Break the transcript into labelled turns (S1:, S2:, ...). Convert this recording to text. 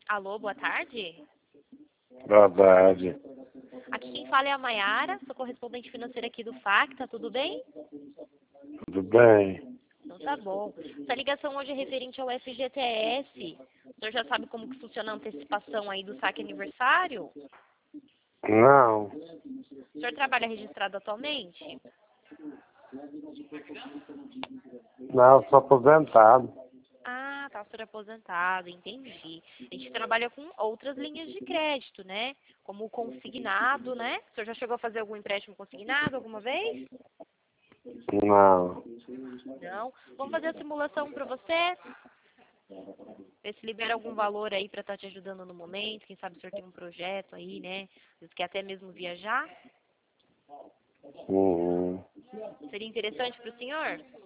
S1: Alô, boa tarde.
S2: Verdade.
S1: Aqui quem fala é a Maiara, sou correspondente financeira aqui do Facta, tudo bem?
S2: Tudo bem?
S1: Então tá bom. Essa ligação hoje é referente ao FGTS. O senhor já sabe como que funciona a antecipação aí do saque aniversário?
S2: Não.
S1: O senhor trabalha registrado atualmente?
S2: Não, sou aposentado.
S1: Ah, tá, o senhor é aposentado, entendi. A gente trabalha com outras linhas de crédito, né? Como o consignado, né? O senhor já chegou a fazer algum empréstimo consignado alguma vez?
S2: Não.
S1: Não? Vamos fazer a simulação para você? Ver se libera algum valor aí para estar te ajudando no momento. Quem sabe o senhor tem um projeto aí, né? Às vezes quer até mesmo viajar.
S2: Uhum.
S1: Seria interessante para o senhor?